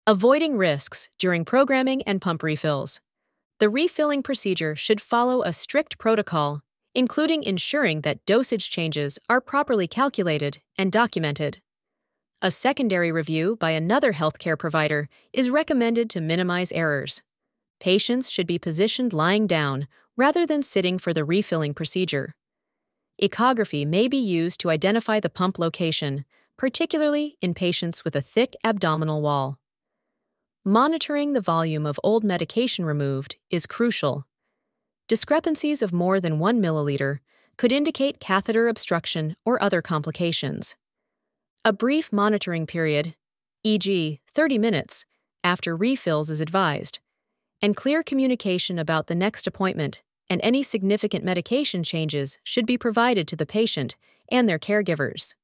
Avoiding risks during programming and pump refills. The refilling procedure should follow a strict protocol, including ensuring that dosage changes are properly calculated and documented. A secondary review by another healthcare provider is recommended to minimize errors. Patients should be positioned lying down rather than sitting for the refilling procedure. Echography may be used to identify the pump location, particularly in patients with a thick abdominal wall. Monitoring the volume of old medication removed is crucial. Discrepancies of more than 1 milliliter could indicate catheter obstruction or other complications. A brief monitoring period, e.g., 30 minutes, after refills is advised, and clear communication about the next appointment and any significant medication changes should be provided to the patient and their caregivers.